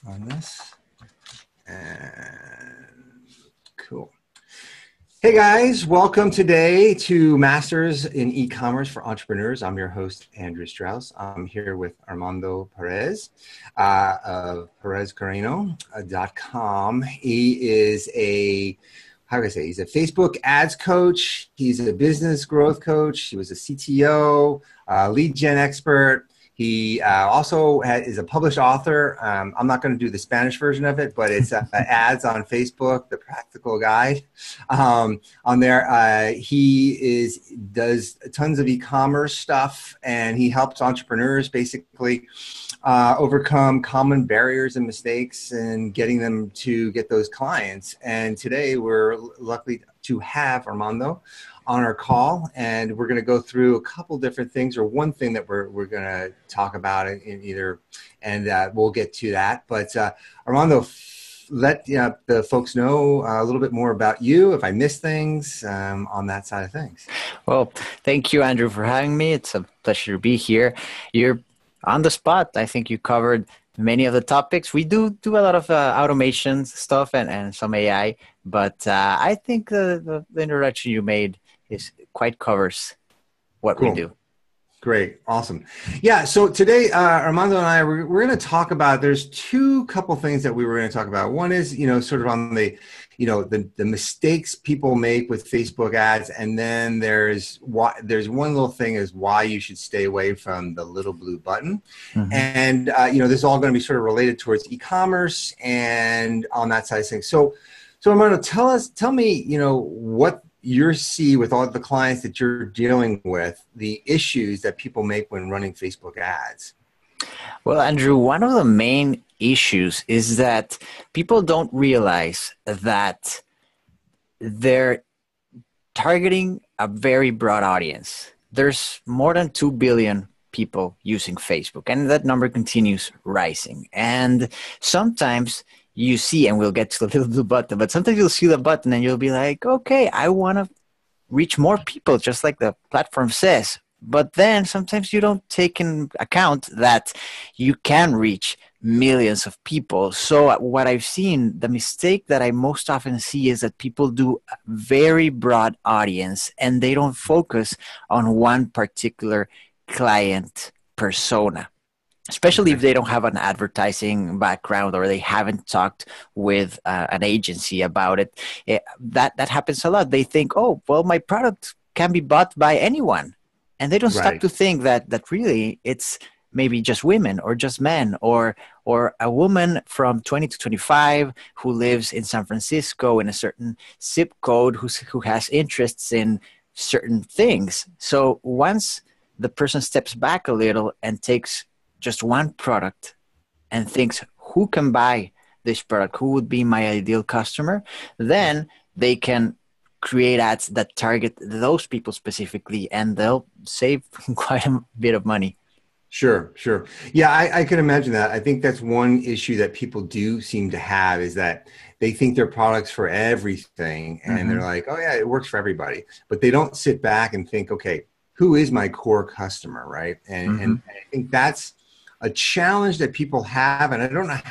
on this. And cool. Hey guys, welcome today to Masters in E-Commerce for Entrepreneurs. I'm your host, Andrew Strauss. I'm here with Armando Perez of PerezCarreno.com. He is he's a Facebook ads coach. He's a business growth coach. He was a CTO, lead gen expert. He also is a published author. I'm not going to do the Spanish version of it, but it's ads on Facebook, the practical guide on there. He does tons of e-commerce stuff, and he helps entrepreneurs basically overcome common barriers and mistakes and getting them to get those clients. And today we're lucky to have Armando on our call, and we're going to go through a couple different things, or one thing that we're going to talk about in either, and we'll get to that. But Armando, let the folks know a little bit more about you, if I missed things on that side of things. Well, thank you, Andrew, for having me. It's a pleasure to be here. You're on the spot. I think you covered many of the topics. We do a lot of automation stuff and some AI, but I think the introduction you made quite covers what we do. Great. Awesome. Yeah. So today, Armando and I, we're going to talk about, there's couple things that we were going to talk about. One is, sort of on the mistakes people make with Facebook ads. And then there's one little thing is why you should stay away from the little blue button. Mm-hmm. And, this is all going to be sort of related towards e-commerce and on that side of things. So Armando, tell me, what you see with all the clients that you're dealing with, the issues that people make when running Facebook ads. Well, Andrew, one of the main issues is that people don't realize that they're targeting a very broad audience. There's more than 2 billion people using Facebook, and that number continues rising. And sometimes you see, and we'll get to the little blue button, but sometimes you'll see the button and you'll be like, okay, I want to reach more people, just like the platform says. But then sometimes you don't take in account that you can reach millions of people. So what I've seen, the mistake that I most often see is that people do a very broad audience and they don't focus on one particular client persona. Especially if they don't have an advertising background or they haven't talked with an agency about it. That happens a lot. They think, oh, well, my product can be bought by anyone. And they don't stop to think that really it's maybe just women or just men or a woman from 20 to 25 who lives in San Francisco in a certain zip code who has interests in certain things. So once the person steps back a little and takes just one product and thinks, who can buy this product? Who would be my ideal customer? Then they can create ads that target those people specifically, and they'll save quite a bit of money. Sure. Yeah, I can imagine that. I think that's one issue that people do seem to have is that they think their product's for everything. And they're like, oh yeah, it works for everybody. But they don't sit back and think, okay, who is my core customer, right? And I think that's a challenge that people have, and I don't know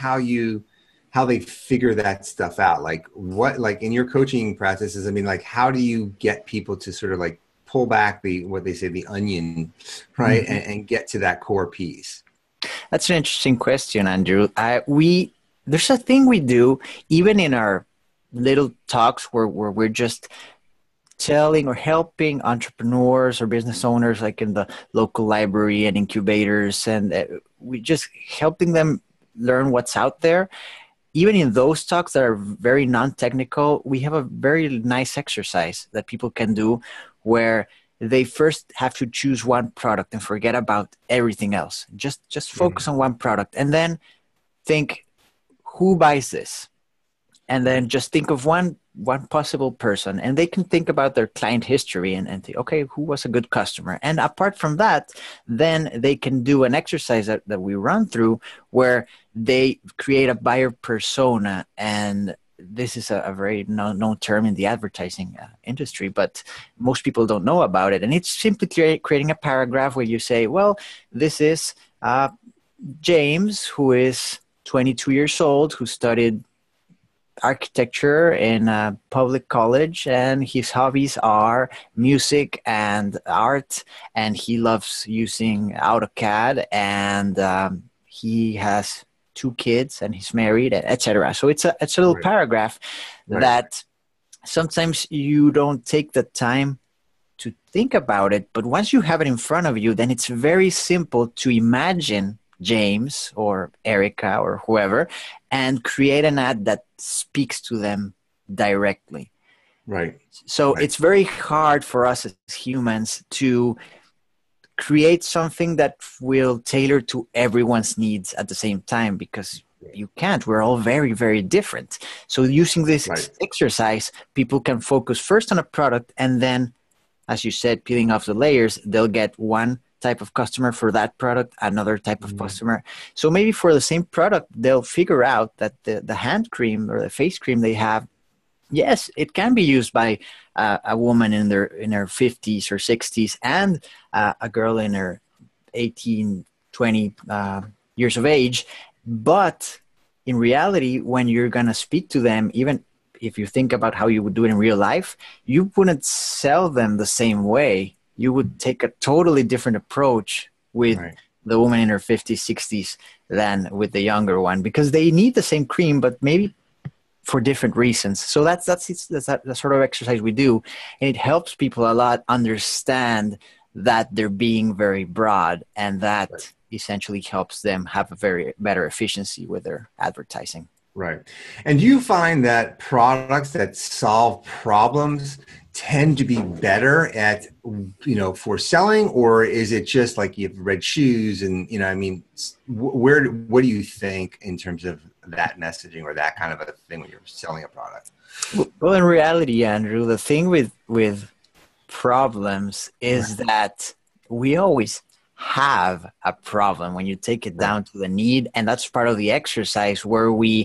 how they figure that stuff out. Like in your coaching practices, I mean, like how do you get people to sort of like pull back what they say, the onion, right? And get to that core piece? That's an interesting question, Andrew. There's a thing we do, even in our little talks where we're just telling or helping entrepreneurs or business owners, like in the local library and incubators, and we just helping them learn what's out there. Even in those talks that are very non-technical, we have a very nice exercise that people can do where they first have to choose one product and forget about everything else. Just focus on one product and then think, who buys this? And then just think of one possible person, and they can think about their client history and think, okay, who was a good customer? And apart from that, then they can do an exercise that we run through where they create a buyer persona. And this is a very known term in the advertising industry, but most people don't know about it. And it's simply creating a paragraph where you say, well, this is James, who is 22 years old who studied architecture in a public college, and his hobbies are music and art, and he loves using AutoCAD, and he has 2 kids and he's married, etc. So it's a little Right. paragraph Right. that sometimes you don't take the time to think about it, but once you have it in front of you, then it's very simple to imagine James or Erica or whoever and create an ad that speaks to them directly. Right. So Right. it's very hard for us as humans to create something that will tailor to everyone's needs at the same time, because you can't. We're all very, very different. So using this Right. exercise, people can focus first on a product, and then, as you said, peeling off the layers, they'll get one type of customer for that product, another type of customer. So maybe for the same product, they'll figure out that the hand cream or the face cream they have, yes, it can be used by a woman in her 50s or 60s and a girl in her 18, 20 years of age. But in reality, when you're going to speak to them, even if you think about how you would do it in real life, you wouldn't sell them the same way. You would take a totally different approach with Right. the woman in her 50s, 60s than with the younger one, because they need the same cream, but maybe for different reasons. So that's the sort of exercise we do, and it helps people a lot understand that they're being very broad, and that Right. essentially helps them have a very better efficiency with their advertising. Right. And do you find that products that solve problems tend to be better at, for selling, or is it just like you have red shoes and, I mean, what do you think in terms of that messaging or that kind of a thing when you're selling a product? Well, in reality, Andrew, the thing with problems is that we always have a problem when you take it down to the need. And that's part of the exercise where we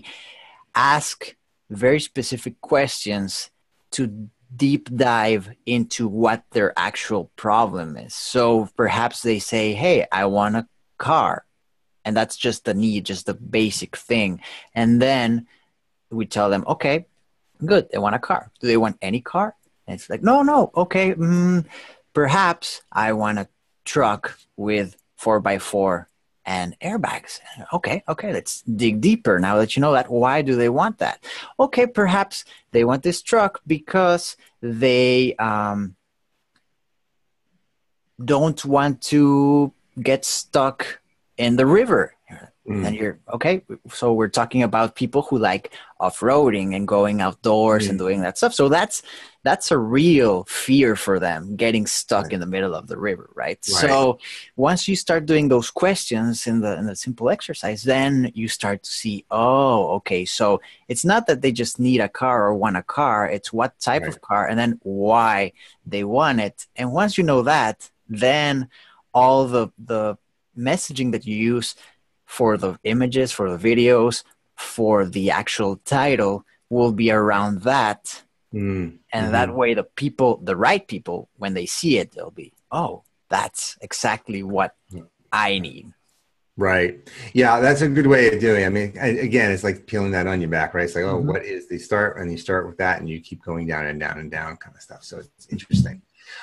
ask very specific questions to deep dive into what their actual problem is. So perhaps they say, hey, I want a car. And that's just the need, just the basic thing. And then we tell them, okay, good, they want a car. Do they want any car? And it's like, no, okay, perhaps I want a truck with 4x4 and airbags. Okay, let's dig deeper. Now that you know that, why do they want that? Okay, perhaps they want this truck because they don't want to get stuck in the river. And you're okay. So we're talking about people who like off-roading and going outdoors and doing that stuff. So that's a real fear for them, getting stuck in the middle of the river, right? So once you start doing those questions in the simple exercise, then you start to see, oh, okay. So it's not that they just need a car or want a car. It's what type of car, and then why they want it. And once you know that, then all the messaging that you use for the images, for the videos, for the actual title will be around that. And that way the right people, when they see it, they'll be, oh, that's exactly what I need. Right. Yeah, that's a good way of doing it. I mean, again, it's like peeling that onion back, right? It's like, oh, what is they start, and you start with that and you keep going down and down and down kind of stuff. So it's interesting.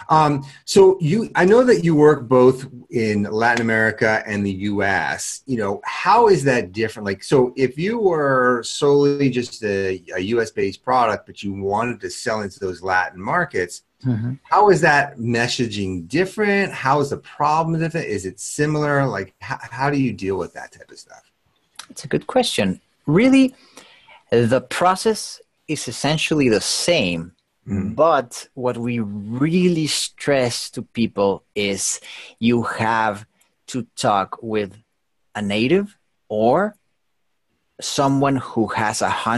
So I know that you work both in Latin America and the US. How is that different? Like, so if you were solely just a US based product, but you wanted to sell into those Latin markets, how is that messaging different? How is the problem different? Is it similar? Like, how do you deal with that type of stuff? It's a good question. Really, the process is essentially the same. But what we really stress to people is you have to talk with a native or someone who has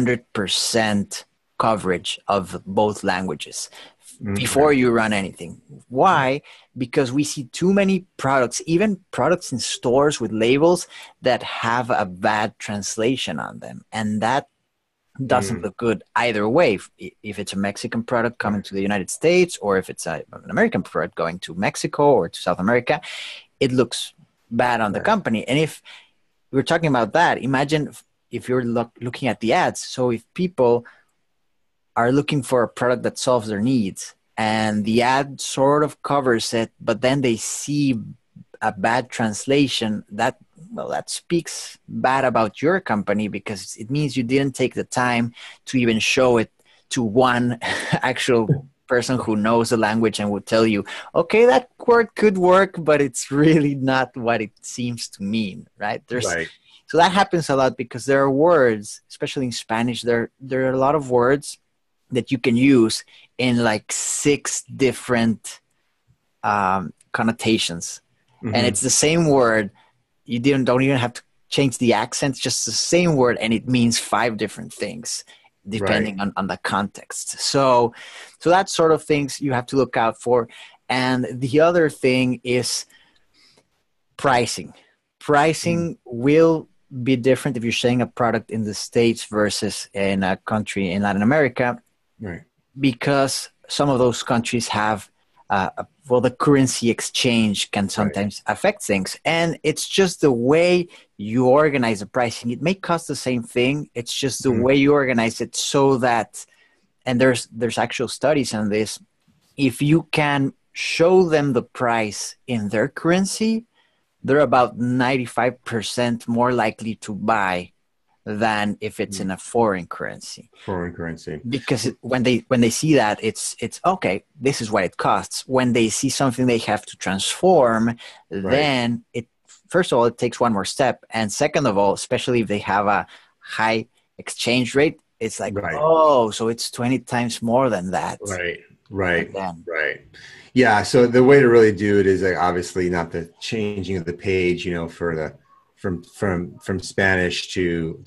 100% coverage of both languages before you run anything. Why? Because we see too many products, even products in stores with labels that have a bad translation on them. And that doesn't look good either way. If it's a Mexican product coming to the United States, or if it's an American product going to Mexico or to South America, it looks bad on the company. And if we're talking about that, imagine if you're looking at the ads. So if people are looking for a product that solves their needs and the ad sort of covers it, but then they see a bad translation, that speaks bad about your company, because it means you didn't take the time to even show it to one actual person who knows the language and would tell you, okay, that word could work, but it's really not what it seems to mean, right? Right. So that happens a lot, because there are words, especially in Spanish, there are a lot of words that you can use in like 6 different connotations. Mm-hmm. And it's the same word. You don't even have to change the accent, just the same word, and it means 5 different things depending on the context. So that sort of things you have to look out for. And the other thing is pricing. Pricing will be different if you're selling a product in the States versus in a country in Latin America. Right. Because some of those countries have, the currency exchange can sometimes affect things. And it's just the way you organize the pricing. It may cost the same thing. It's just the way you organize it, so that, and there's actual studies on this, if you can show them the price in their currency, they're about 95% more likely to buy than if it's in a foreign currency. Because when they see that, it's okay, this is what it costs. When they see something they have to transform, then it, first of all, it takes one more step. And second of all, especially if they have a high exchange rate, it's like, oh, so it's 20 times more than that. Right. Yeah. So the way to really do it is obviously not the changing of the page, for the, from Spanish to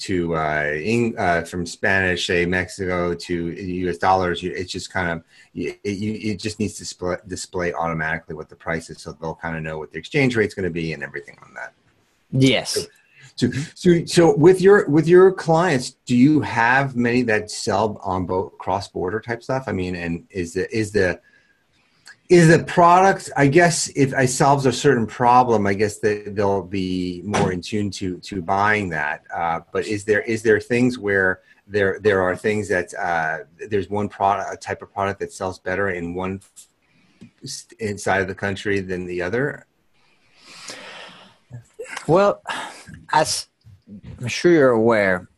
from Spanish, say Mexico, to US dollars. It's just kind of, it just needs to display automatically what the price is, so they'll kind of know what the exchange rate's going to be and everything on that. Yes. So with your clients, do you have many that sell on both cross-border type stuff? I mean, and is the product, I guess, if it solves a certain problem, I guess they'll be more in tune to buying that. But is there things where there are things that there's one product, a type of product that sells better in one inside of the country than the other? Well, as I'm sure you're aware,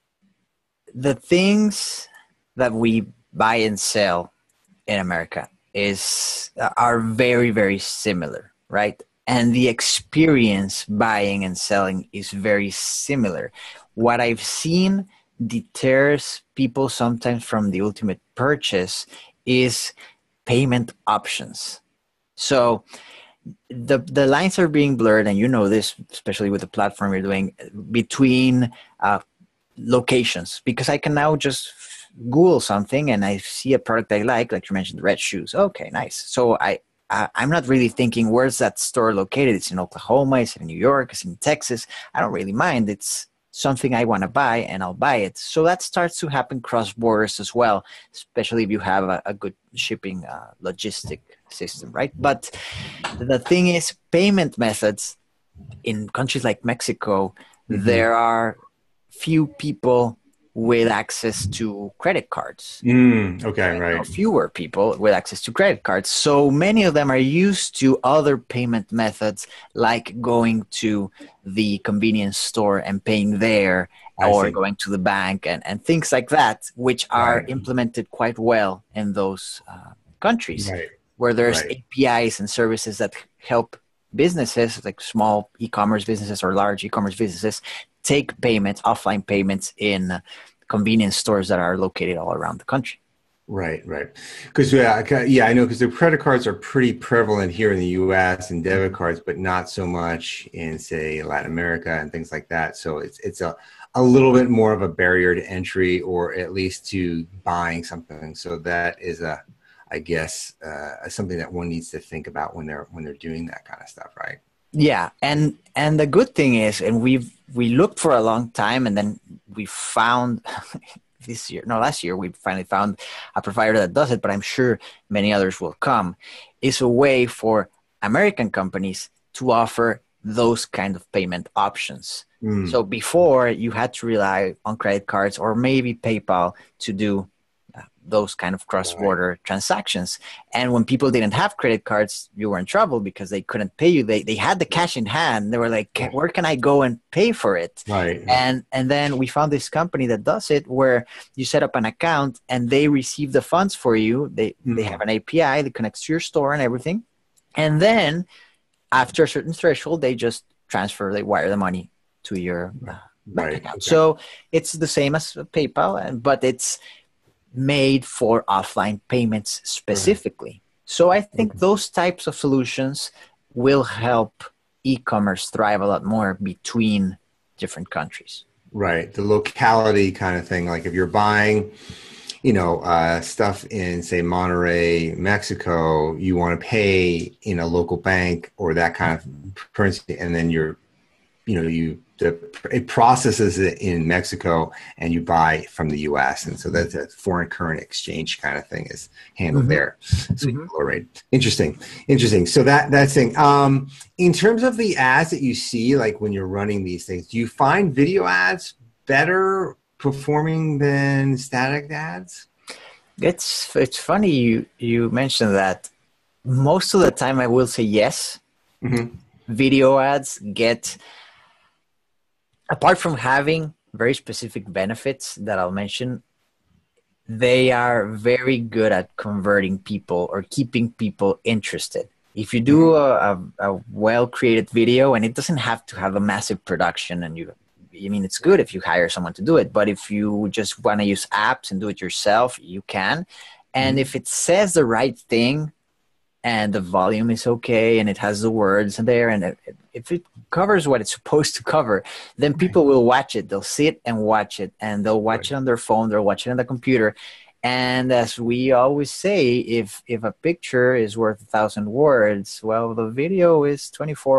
the things that we buy and sell in America are very, very similar, right? And the experience buying and selling is very similar. What I've seen deters people sometimes from the ultimate purchase is payment options. So the lines are being blurred, and you know this, especially with the platform you're doing, between locations, because I can now just Google something and I see a product I like you mentioned, red shoes. Okay, nice. So I'm not really thinking, where's that store located? It's in Oklahoma, it's in New York, it's in Texas. I don't really mind. It's something I want to buy, and I'll buy it. So that starts to happen cross borders as well, especially if you have a good shipping logistic system, right? But the thing is, payment methods in countries like Mexico, there are few people with access to credit cards. Fewer people with access to credit cards. So many of them are used to other payment methods, like going to the convenience store and paying there, or going to the bank and things like that, which are implemented quite well in those countries, where there's APIs and services that help businesses, like small e-commerce businesses or large e-commerce businesses, take payments, offline payments, in convenience stores that are located all around the country. Right. Because I know, because the credit cards are pretty prevalent here in the U.S. and debit cards, but not so much in, say, Latin America and things like that. So it's a little bit more of a barrier to entry, or at least to buying something. So that is I guess something that one needs to think about when they're doing that kind of stuff, right? Yeah, and the good thing is, and we looked for a long time, and then we found last year we finally found a provider that does it, but I'm sure many others will come, is a way for American companies to offer those kind of payment options. Mm. So before, you had to rely on credit cards or maybe PayPal to do those kind of cross-border transactions. And when people didn't have credit cards, you were in trouble because they couldn't pay you. They had the cash in hand. They were like, where can I go and pay for it? Right. And then we found this company that does it, where you set up an account and they receive the funds for you. They have an API that connects to your store and everything. And then after a certain threshold, they wire the money to your bank account. Okay. So it's the same as PayPal, but it's made for offline payments specifically. So I think those types of solutions will help e-commerce thrive a lot more between different countries. Right. The locality kind of thing. Like if you're buying, stuff in, say, Monterrey, Mexico, you want to pay in a local bank or that kind of currency, and then it processes it in Mexico and you buy from the US. And so that's a foreign current exchange kind of thing is handled there. So lower rate. Interesting. So that's thing. In terms of the ads that you see, like when you're running these things, do you find video ads better performing than static ads? It's funny you mentioned that. Most of the time I will say yes. Video ads get, apart from having very specific benefits that I'll mention, they are very good at converting people or keeping people interested. If you do a well-created video, and it doesn't have to have a massive production, and it's good if you hire someone to do it, but if you just want to use apps and do it yourself, you can. And if it says the right thing, and the volume is okay, and it has the words there, and if it covers what it's supposed to cover, then people will watch it. They'll sit and watch it, and they'll watch it on their phone. They'll watch it on the computer. And as we always say, if a picture is worth 1,000 words, well, the video is 24